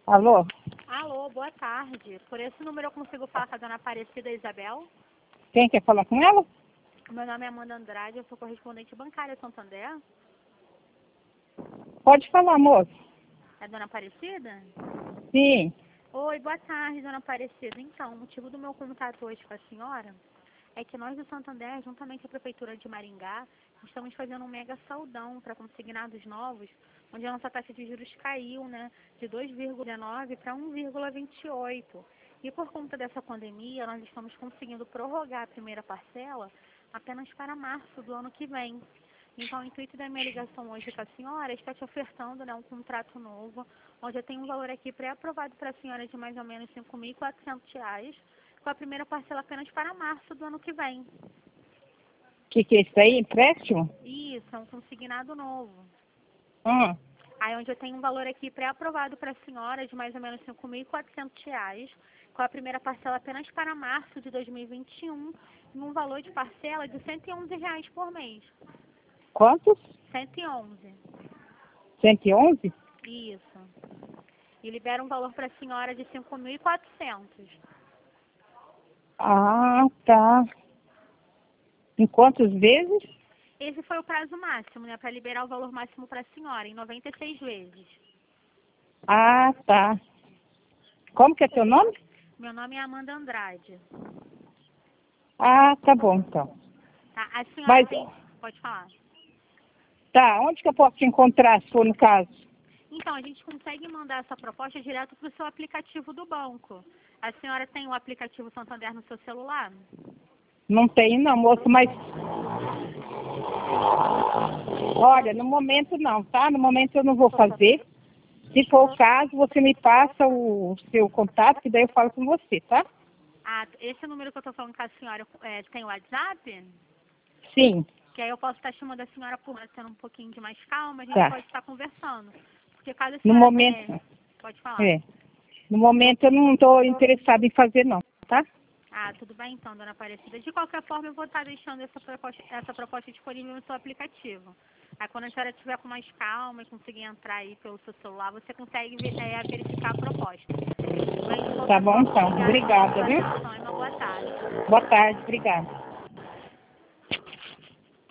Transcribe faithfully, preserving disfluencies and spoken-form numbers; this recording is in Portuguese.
Alô? Alô, boa tarde. Por esse número eu consigo falar com a dona Aparecida Isabel? Quem quer falar com ela? Meu nome é Amanda Andrade, eu sou correspondente bancária Santander. Pode falar, moço. É dona Aparecida? Sim. Oi, boa tarde, dona Aparecida. Então, o motivo do meu contato hoje com a senhora é que nós do Santander, juntamente com a Prefeitura de Maringá, estamos fazendo um mega saldão para consignados novos, onde a nossa taxa de juros caiu, né, de dois vírgula dezenove para um vírgula vinte e oito. E por conta dessa pandemia, nós estamos conseguindo prorrogar a primeira parcela apenas para março do ano que vem. Então, o intuito da minha ligação hoje com a senhora é estar te ofertando, né, um contrato novo, onde eu tenho um valor aqui pré-aprovado para a senhora de mais ou menos cinco mil e quatrocentos reais, com a primeira parcela apenas para março do ano que vem. O que, que é isso aí? Empréstimo? Isso, é um consignado novo. Hum. Aí onde eu tenho um valor aqui pré-aprovado para a senhora de mais ou menos cinco mil e quatrocentos reais, com a primeira parcela apenas para março de dois mil e vinte e um, e um valor de parcela de cento e onze reais por mês. Quantos? cento e onze. cento e onze? Isso. E libera um valor para a senhora de cinco mil e quatrocentos. Ah, tá. Em quantas vezes? Esse foi o prazo máximo, né, para liberar o valor máximo para a senhora, em noventa e seis vezes. Ah, tá. Como que é teu nome? Meu nome é Amanda Andrade. Ah, tá bom, então. Tá? A senhora Mas, tem... Pode falar. tá, onde que eu posso te encontrar, se for no caso? Então, a gente consegue mandar essa proposta direto para o seu aplicativo do banco. A senhora tem o aplicativo Santander no seu celular? Não tenho não, moço, mas... Olha, no momento não, tá? No momento eu não vou fazer. Se for o caso, você me passa o seu contato, que daí eu falo com você, tá? Ah, esse número que eu estou falando com a senhora é, tem WhatsApp? Sim. Que aí eu posso estar chamando a senhora por lá, tendo um pouquinho de mais calma, a gente Tá. pode estar conversando. Porque caso a No senhora... momento... É, pode falar. É. No momento eu não estou interessada em fazer não, tá? Ah, tudo bem então, dona Aparecida. De qualquer forma, eu vou estar deixando essa proposta, essa proposta disponível no seu aplicativo. Aí quando a senhora estiver com mais calma e conseguir entrar aí pelo seu celular, você consegue ver- é, verificar a proposta. Mas de Tá qualquer bom forma, então. obrigada pela Obrigada, sua viu? atenção e uma boa tarde. Boa tarde, obrigada.